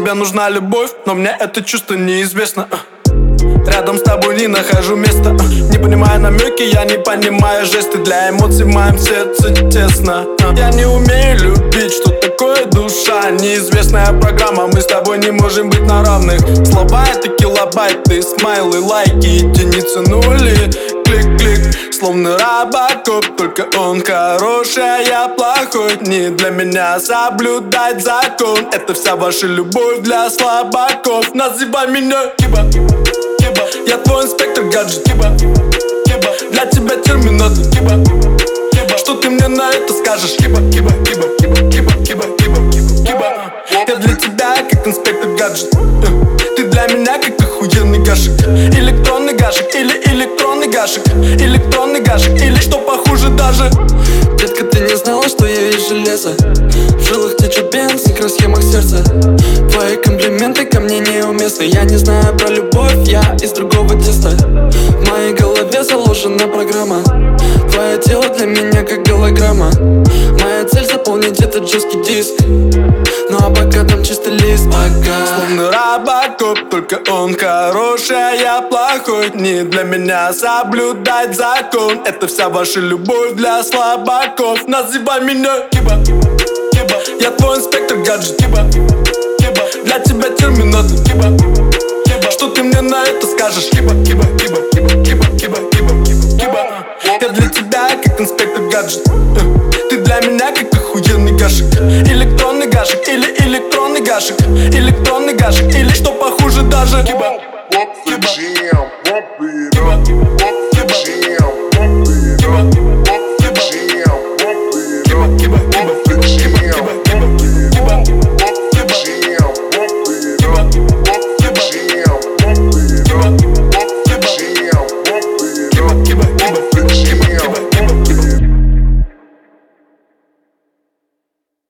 тебе нужна любовь, но мне это чувство неизвестно. Рядом с тобой не нахожу места. Не понимаю намеки, я не понимаю жесты. Для эмоций в моем сердце тесно. Я не умею любить, что такое душа. Неизвестная программа, мы с тобой не можем быть на равных. Слова это килобайты, смайлы, лайки, единицы, нули. Клик-клик, словно Робокоп. Только он хороший, а я плохой. Не для меня соблюдать закон. Это вся ваша любовь для слабаков. Называй меня Киба. Я твой инспектор гаджет, Киба. Для тебя терминатор, Киба. Что ты мне на это скажешь, Киба? Я для тебя как инспектор гаджет. Ты для меня как охуенный гашек. Электронный гашек или электронный гашек. Электронный гашек или что похуже даже. Детка, ты не знала, что я из железа. В жилах течет бенз, в микросхемах сердца. Твои комплименты ко мне неуместны. Я не знаю про любовь, я из другого теста. В моей голове заложена программа. Твое тело для меня как голограмма. Моя цель заполнить этот жесткий диск. Ну а пока там чисто лист, пока. Словно Робокоп, только он хороший, а я плохой. Не для меня соблюдать закон. Это вся ваша любовь для слабаков. Называй меня Киба. Я твой инспектор гаджет, Киба. Для тебя терминатор, Киба. Что ты мне на это скажешь, Киба? Я для тебя как инспектор гаджет. Ты для меня как охуенный гашек. Электронный гашек или электронный гашек. Электронный гашек или что похуже даже. Киба.